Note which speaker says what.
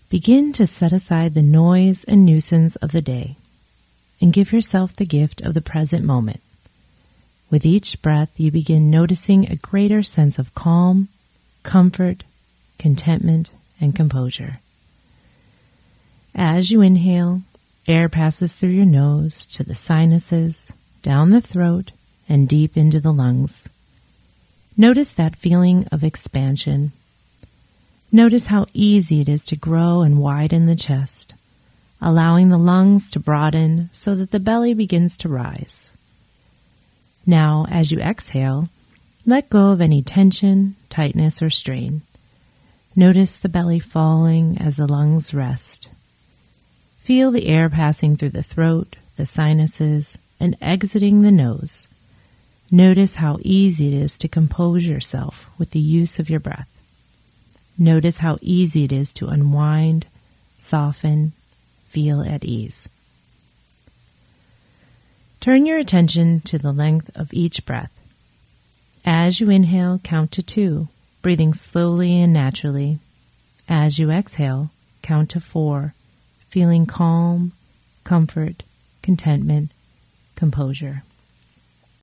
Speaker 1: Begin to set aside the noise and nuisance of the day and give yourself the gift of the present moment. With each breath, you begin noticing a greater sense of calm, comfort, contentment, and composure. As you inhale, air passes through your nose to the sinuses, down the throat, and deep into the lungs. Notice that feeling of expansion. Notice how easy it is to grow and widen the chest, allowing the lungs to broaden so that the belly begins to rise. Now, as you exhale, let go of any tension, tightness, or strain. Notice the belly falling as the lungs rest. Feel the air passing through the throat, the sinuses, and exiting the nose. Notice how easy it is to compose yourself with the use of your breath. Notice how easy it is to unwind, soften, feel at ease. Turn your attention to the length of each breath. As you inhale, count to 2, breathing slowly and naturally. As you exhale, count to 4, feeling calm, comfort, contentment, composure.